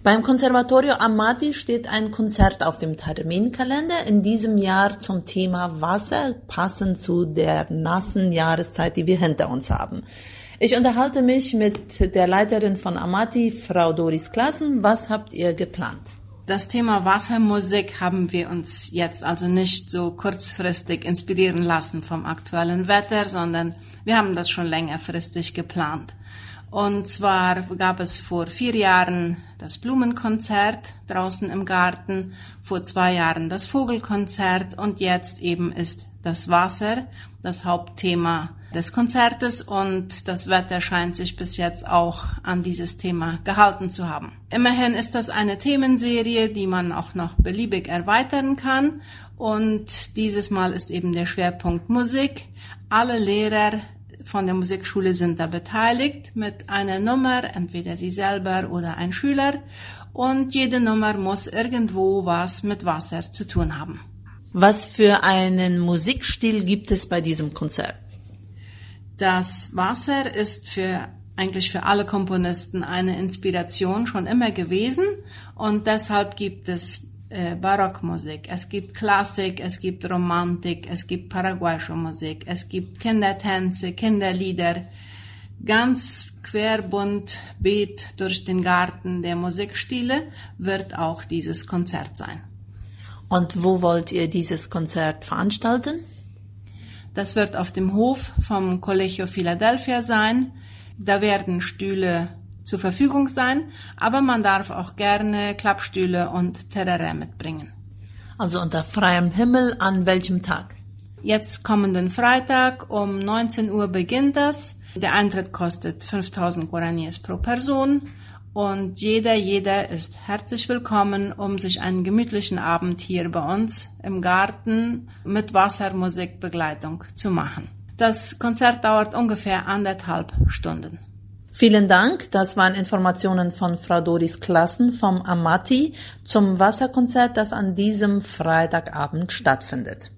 Beim Conservatorio Amati steht ein Konzert auf dem Terminkalender, in diesem Jahr zum Thema Wasser, passend zu der nassen Jahreszeit, die wir hinter uns haben. Ich unterhalte mich mit der Leiterin von Amati, Frau Doris Klassen. Was habt ihr geplant? Das Thema Wassermusik haben wir uns jetzt also nicht so kurzfristig inspirieren lassen vom aktuellen Wetter, sondern wir haben das schon längerfristig geplant. Und zwar gab es vor 4 Jahren das Blumenkonzert draußen im Garten, vor 2 Jahren das Vogelkonzert und jetzt eben ist das Wasser das Hauptthema des Konzertes und das Wetter scheint sich bis jetzt auch an dieses Thema gehalten zu haben. Immerhin ist das eine Themenserie, die man auch noch beliebig erweitern kann und dieses Mal ist eben der Schwerpunkt Musik. Alle Lehrer von der Musikschule sind da beteiligt mit einer Nummer, entweder sie selber oder ein Schüler und jede Nummer muss irgendwo was mit Wasser zu tun haben. Was für einen Musikstil gibt es bei diesem Konzert? Das Wasser ist eigentlich für alle Komponisten eine Inspiration schon immer gewesen und deshalb gibt es Barockmusik, es gibt Klassik, es gibt Romantik, es gibt paraguayische Musik, es gibt Kindertänze, Kinderlieder, ganz querbunt beet durch den Garten der Musikstile wird auch dieses Konzert sein. Und wo wollt ihr dieses Konzert veranstalten? Das wird auf dem Hof vom Colegio Philadelphia sein. Da werden Stühle zur Verfügung sein, aber man darf auch gerne Klappstühle und Terrain mitbringen. Also unter freiem Himmel, an welchem Tag? Jetzt kommenden Freitag um 19 Uhr beginnt das. Der Eintritt kostet 5.000 Guaraníes pro Person und jeder ist herzlich willkommen, um sich einen gemütlichen Abend hier bei uns im Garten mit Wassermusikbegleitung zu machen. Das Konzert dauert ungefähr 1,5 Stunden. Vielen Dank. Das waren Informationen von Frau Doris Klassen vom Amati zum Wasserkonzert, das an diesem Freitagabend stattfindet.